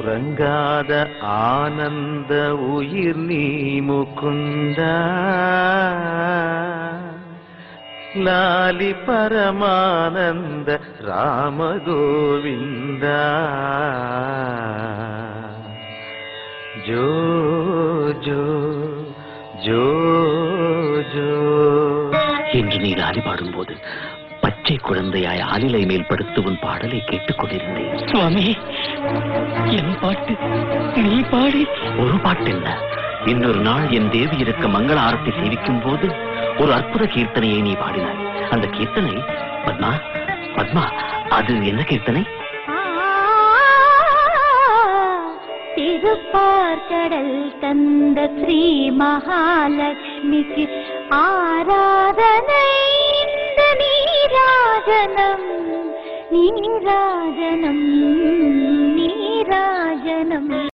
உறங்காத ஆனந்த உயிர் நீ முகுந்தா லாலி பரமானந்த ராமகோவிந்தா ஜோ ஜோ ஜோ ஜோ என்று நீ லாலி பாடும்போது பச்சை குழந்தையாய் ஆலிலை மேல் படுத்து உன் பாடலை கேட்டுக் கொண்டிருந்தேன். சுவாமி, என் பாட்டு நீ பாடி. ஒரு பாட்டு என்ன, இன்னொரு நாள் என் தேவி இருக்க மங்கள ஆரத்தி சேவிக்கும் போது ஒரு அற்புத கீர்த்தனையை நீ பாடினாய். அந்த கீர்த்தனை பத்மா பத்மா, அது என்ன கீர்த்தனை? திருப்பார்கடல் தந்த ஸ்ரீ மகாலட்சுமிக்கு ஆராதனை. நீராஜனம் நீராஜனம் நீராஜனம்.